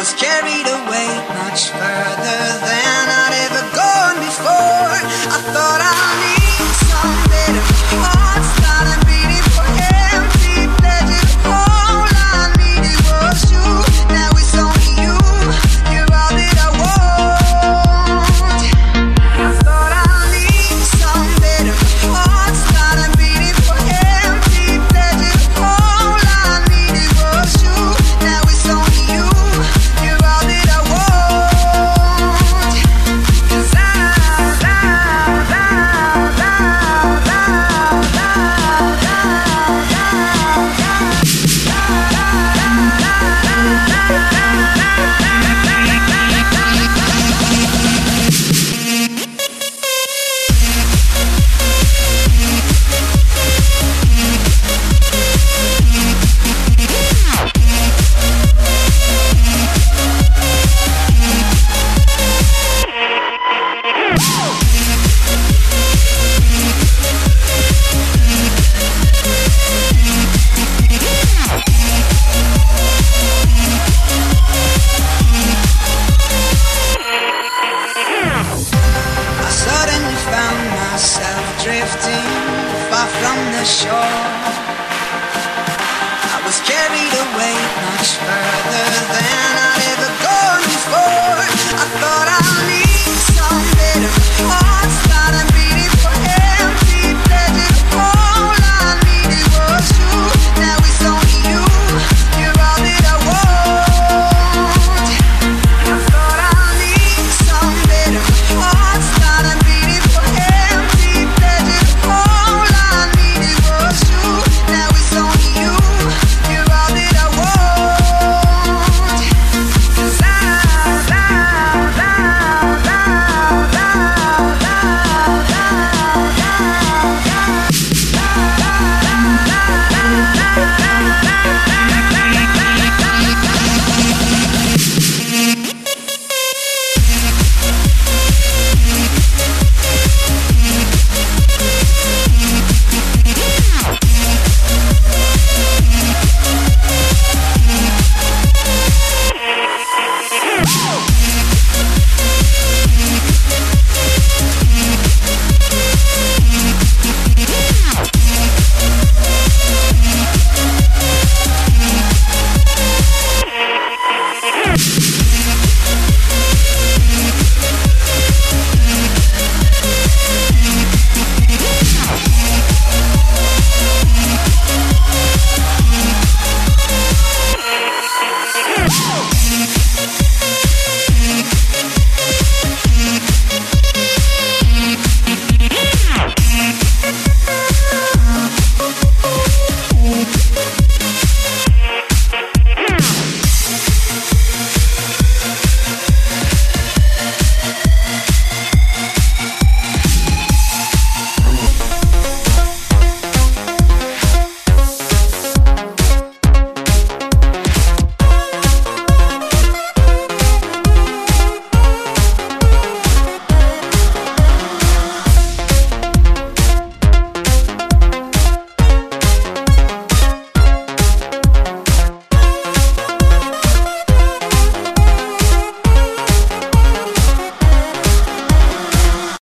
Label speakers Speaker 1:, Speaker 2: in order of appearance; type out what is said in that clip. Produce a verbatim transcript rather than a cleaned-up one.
Speaker 1: was carried away much further than I'd ever gone before. I thought I'd need some better heart, started beating for empty pleasure. All I needed was you. Now it's only you. You're all that I want. I thought I'd need some better heart, started beating for empty pleasure. All I needed was you. Now it's only you. You're all that I want. 'Cause I, I, I, I, I suddenly found myself drifting far from the shore.